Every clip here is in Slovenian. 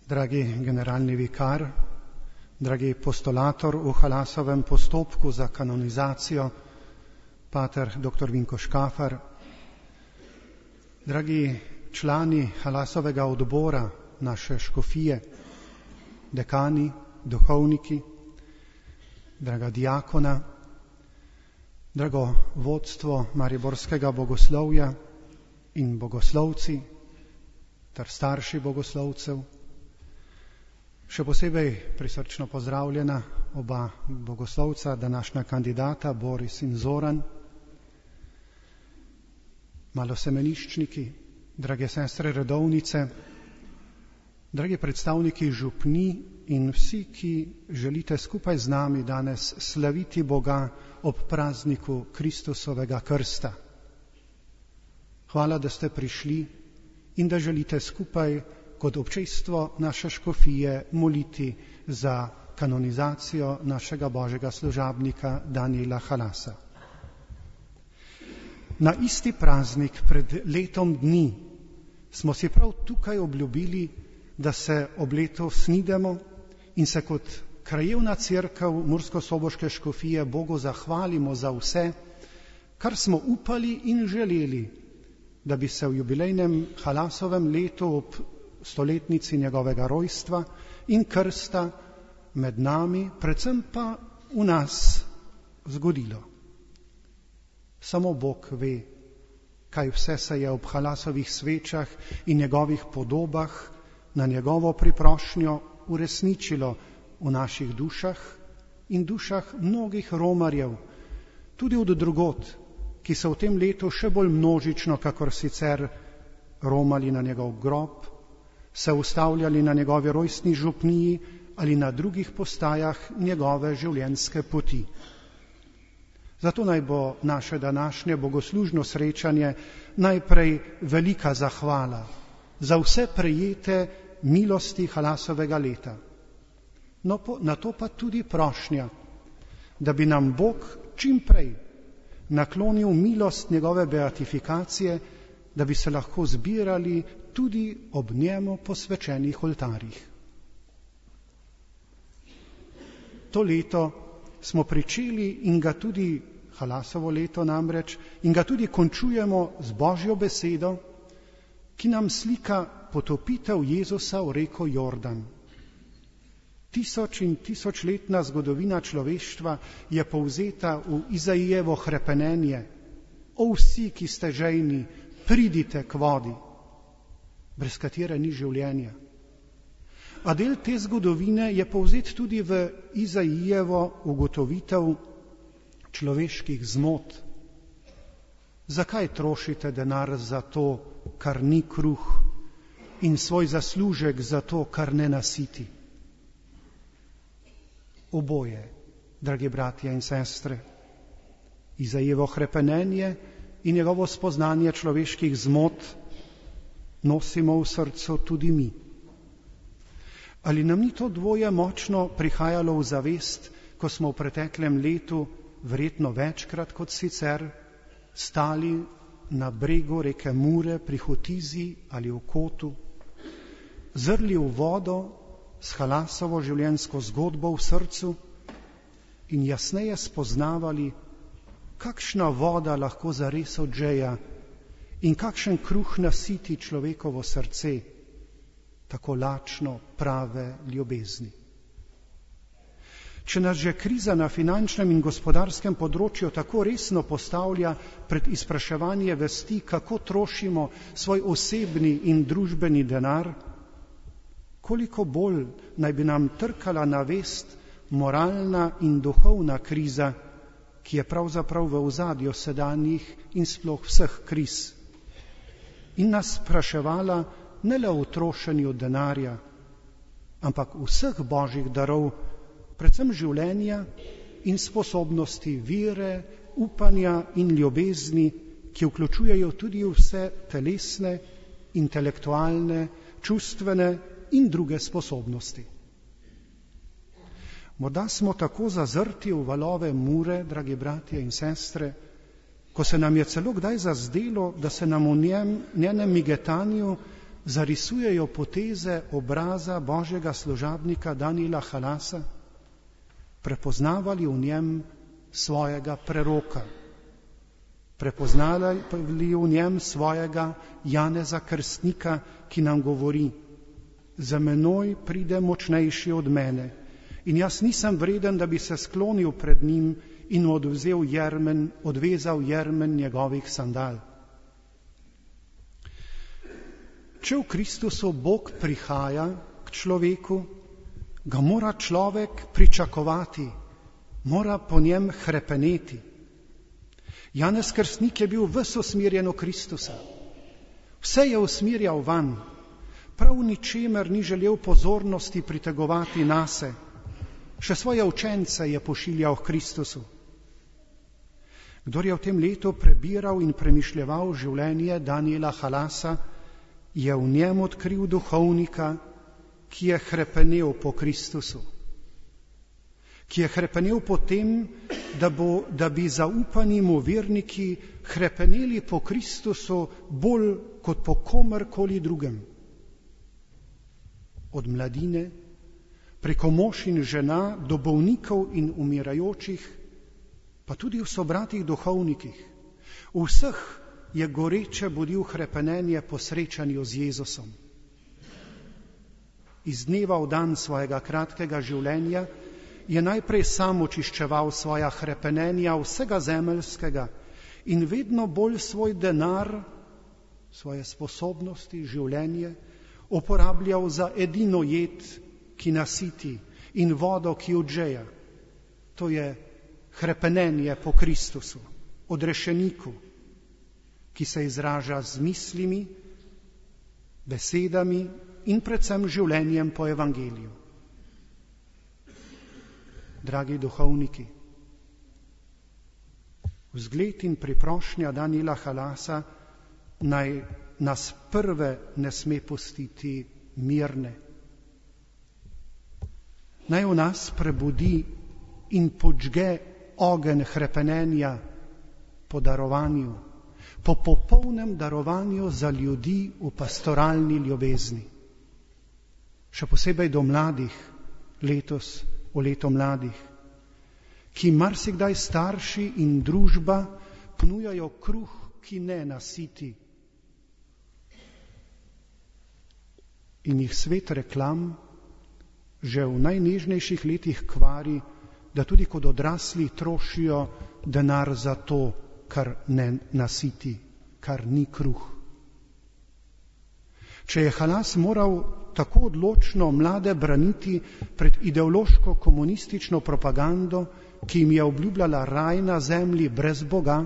dragi generalni vikar, dragi postulator v Halasovem postopku za kanonizacijo, pater dr. Vinko Škafar, dragi člani Halasovega odbora naše škofije, dekani, duhovniki, draga diakona, drago vodstvo mariborskega bogoslovja in bogoslovci ter starši bogoslovcev, še posebej prisrčno pozdravljena oba bogoslovca, današnja kandidata Boris in Zoran, malosemeniščniki, drage sestre redovnice, dragi predstavniki župni in vsi, ki želite skupaj z nami danes slaviti Boga ob prazniku Kristusovega krsta. Hvala, da ste prišli in da želite skupaj kot občestvo naše škofije moliti za kanonizacijo našega božjega služabnika Danijela Halasa. Na isti praznik pred letom dni smo si prav tukaj obljubili, da se ob letu snidemo in se kot krajevna cerkev Murskosoboške škofije Bogu zahvalimo za vse, kar smo upali in želeli, da bi se v jubilejnem Halasovem letu ob stoletnici njegovega rojstva in krsta med nami, predvsem pa v nas, zgodilo. Samo Bog ve, kaj vse se je ob Halasovih svečah in njegovih podobah na njegovo priprošnjo uresničilo v naših dušah in dušah mnogih romarjev, tudi od drugod, ki so v tem letu še bolj množično, kakor sicer, romali na njegov grob, se ustavljali na njegovi rojstni župniji ali na drugih postajah njegove življenjske poti. Zato naj bo naše današnje bogoslužno srečanje najprej velika zahvala za vse prejete milosti Halasovega leta. Na to pa tudi prošnja, da bi nam Bog čim prej naklonil milost njegove beatifikacije, da bi se lahko zbirali tudi ob njemu posvečenih oltarjih. To leto smo pričeli in ga tudi, Halasovo leto namreč, in ga tudi končujemo z Božjo besedo, ki nam slika potopitev Jezusa v reko Jordan. 1000 in 1000-letna zgodovina človeštva je povzeta v Izaijevo hrepenenje: O vsi, ki ste žejni, pridite k vodi, brez katere ni življenja. A del te zgodovine je povzet tudi v Izaijevo ugotovitev človeških zmot. Zakaj trošite denar za to, kar ni kruh, in svoj zaslužek za to, kar ne nasiti? Oboje, dragi bratje in sestre, Izaijevo hrepenenje in njegovo spoznanje človeških zmot nosimo v srcu tudi mi. Ali nam ni to dvoje močno prihajalo v zavest, ko smo v preteklem letu, verjetno večkrat kot sicer, stali na bregu reke Mure pri Hotizi ali v Kotu, zrli v vodo s Halasovo življenjsko zgodbo v srcu in jasneje spoznavali, kakšna voda lahko zares odžeja in kakšen kruh nasiti človekovo srce, tako lačno prave ljubezni. Če nas že kriza na finančnem in gospodarskem področju tako resno postavlja pred izpraševanje vesti, kako trošimo svoj osebni in družbeni denar, koliko bolj naj bi nam trkala na vest moralna in duhovna kriza, ki je pravzaprav v ozadju sedanjih in sploh vseh kriz, in nas spraševala ne le o trošenju denarja, ampak vseh božjih darov, predvsem življenja in sposobnosti vere, upanja in ljubezni, ki vključujejo tudi vse telesne, intelektualne, čustvene in druge sposobnosti. Morda smo tako zazrti v valove Mure, dragi bratje in sestre, ko se nam je celo kdaj zazdelo, da se nam v njenem migetanju zarisujejo poteze obraza Božjega služabnika Danijela Halasa, prepoznavali v njem svojega preroka, prepoznali v njem svojega Janeza Krstnika, ki nam govori: za menoj pride močnejši od mene in jaz nisem vreden, da bi se sklonil pred njim in odvezal jermen njegovih sandal. Če v Kristusu Bog prihaja k človeku, ga mora človek pričakovati, mora po njem hrepeneti. Janez Krstnik je bil ves usmerjen v Kristusa. Vse je usmerjal vanj. Prav ničemer ni želel pozornosti pritegovati nase. Še svoje učence je pošiljal k Kristusu. Kdor je v tem letu prebiral in premišljeval življenje Danijela Halasa, je v njem odkril duhovnika, ki je hrepenel po Kristusu, ki je hrepenel po tem, da bi zaupani mu verniki hrepeneli po Kristusu bolj kot po komerkoli drugem. Od mladine, preko mož in žena, do bolnikov in umirajočih, pa tudi v sobratih duhovnikih. V vseh je goreče budil hrepenenje po srečanju z Jezusom. Iz dneva v dan svojega kratkega življenja je najprej sam očiščeval svoja hrepenenja vsega zemeljskega in vedno bolj svoj denar, svoje sposobnosti, življenje uporabljal za edino jed, ki nasiti, in vodo, ki odžeja. To je hrepenenje po Kristusu, odrešeniku, ki se izraža z mislimi, besedami in predvsem življenjem po evangeliju. Dragi duhovniki, vzgled in priprošnja Danijela Halasa naj nas prve ne sme pustiti mirne. Naj v nas prebudi in podžge ogenj hrepenenja po darovanju, po popolnem darovanju za ljudi v pastoralni ljubezni. Še posebej do mladih, letos v leto mladih, ki marsikdaj starši in družba ponujajo kruh, ki ne nasiti. In jih svet reklam že v najnežnejših letih kvari, da tudi kot odrasli trošijo denar za to, kar ne nasiti, kar ni kruh. Če je Halas moral tako odločno mlade braniti pred ideološko komunistično propagando, ki jim je obljubljala raj na zemlji brez Boga,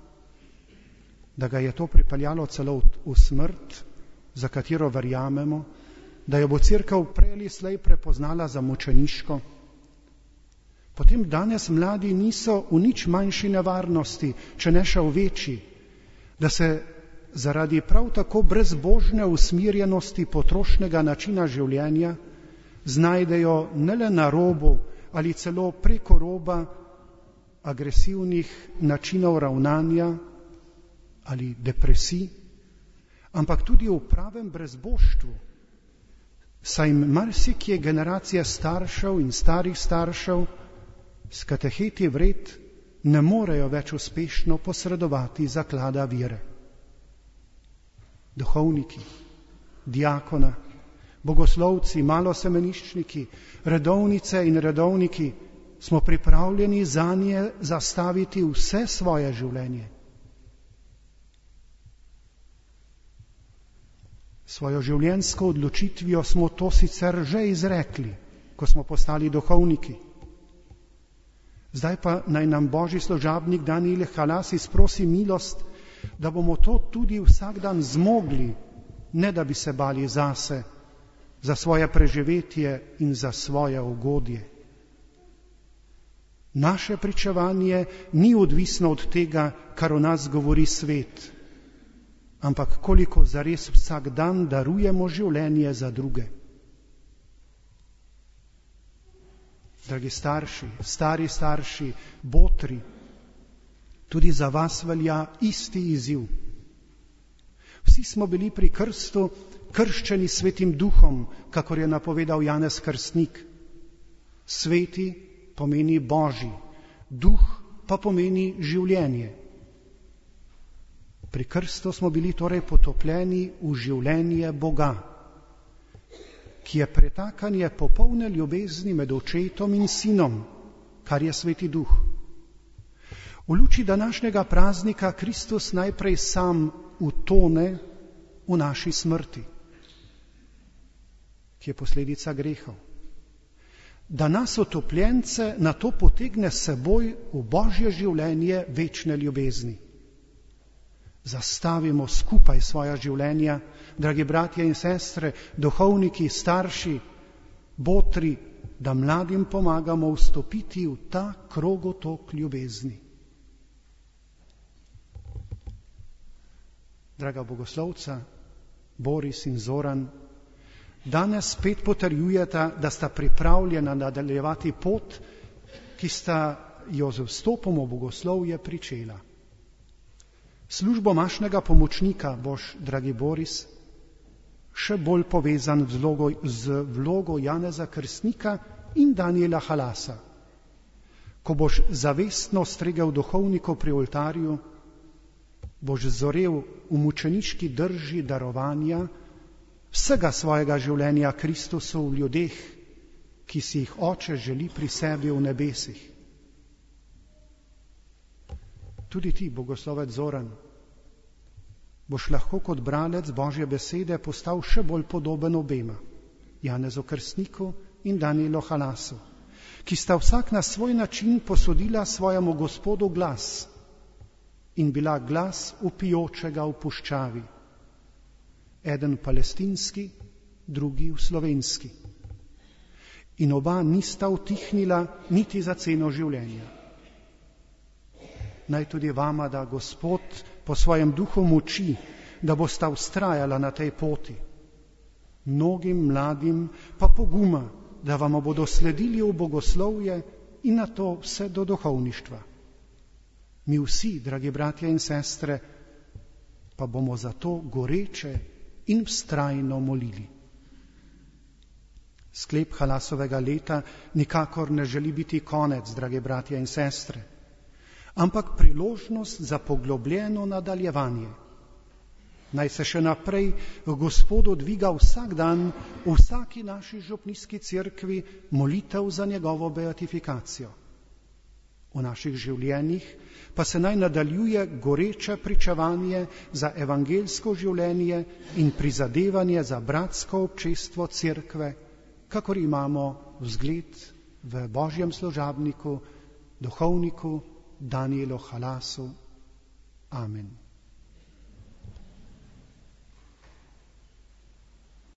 da ga je to pripeljalo celo v smrt, za katero verjamemo, da jo bo Cerkev prej ali slej prepoznala za mučeniško. Potem danes mladi niso v nič manjši nevarnosti, če ne še v večji, da se zaradi prav tako brezbožne usmerjenosti potrošnega načina življenja znajdejo ne le na robu ali celo preko roba agresivnih načinov ravnanja ali depresij, ampak tudi v pravem brezboštvu, saj jim marsikje generacije staršev in starih staršev s kateheti vred ne morejo več uspešno posredovati zaklada vire. Duhovniki, diakona, bogoslovci, malosemeniščniki, redovnice in redovniki smo pripravljeni zanje zastaviti vse svoje življenje. Svojo življenjsko odločitvijo smo to sicer že izrekli, ko smo postali duhovniki. Zdaj pa naj nam Božji služabnik Danijel Halas izprosi milost, da bomo to tudi vsak dan zmogli, ne da bi se bali zase, za svoje preživetje in za svoje ugodje. Naše pričevanje ni odvisno od tega, kar o nas govori svet, ampak koliko zares vsak dan darujemo življenje za druge. Dragi starši, stari starši, botri, tudi za vas velja isti izziv. Vsi smo bili pri krstu krščeni svetim duhom, kakor je napovedal Janez Krstnik. Sveti pomeni Božji, duh pa pomeni življenje. Pri krstu smo bili torej potopljeni v življenje Boga, ki je pretakanje popolne ljubezni med očetom in sinom, kar je sveti duh. V luči današnjega praznika Kristus najprej sam utone v naši smrti, ki je posledica grehov. Da nas utopljence nato potegne s seboj v Božje življenje večne ljubezni. Zastavimo skupaj svoja življenja, dragi bratje in sestre, duhovniki, starši, botri, da mladim pomagamo vstopiti v ta krogotok ljubezni. Draga bogoslovca, Boris in Zoran, danes spet potrjujeta, da sta pripravljena nadaljevati pot, ki sta jo z vstopom v bogoslovje pričela. Službo mašnega pomočnika boš, dragi Boris, še bolj povezan z vlogo Janeza Krstnika in Danijela Halasa. Ko boš zavestno stregel duhovnikov pri oltarju, boš zorel v mučeniški drži darovanja vsega svojega življenja Kristusu v ljudeh, ki si jih Oče želi pri sebi v nebesih. Tudi ti, bogoslovec Zoran, boš lahko kot bralec Božje besede postal še bolj podoben obema, Janezu Krstniku in Danijelu Halasu, ki sta vsak na svoj način posodila svojemu Gospodu glas in bila glas vpijočega v puščavi. Eden palestinski, drugi v slovenski. In oba nista utihnila niti za ceno življenja. Naj tudi vama da Gospod po svojem duhu moči, da bosta vztrajala na tej poti. Mnogim mladim pa poguma, da vama bodo sledili v bogoslovje in na to vse do duhovništva. Mi vsi, dragi bratje in sestre, pa bomo za to goreče in vztrajno molili. Sklep Halasovega leta nikakor ne želi biti konec, dragi bratje in sestre, ampak priložnost za poglobljeno nadaljevanje. Naj se še naprej Gospodu dviga vsak dan v vsaki naši župnijski cerkvi molitev za njegovo beatifikacijo. V naših življenjih pa se naj nadaljuje goreče pričevanje za evangeljsko življenje in prizadevanje za bratsko občestvo cerkve, kakor imamo vzgled v Božjem služabniku, duhovniku Danijelu Halasu. Amen.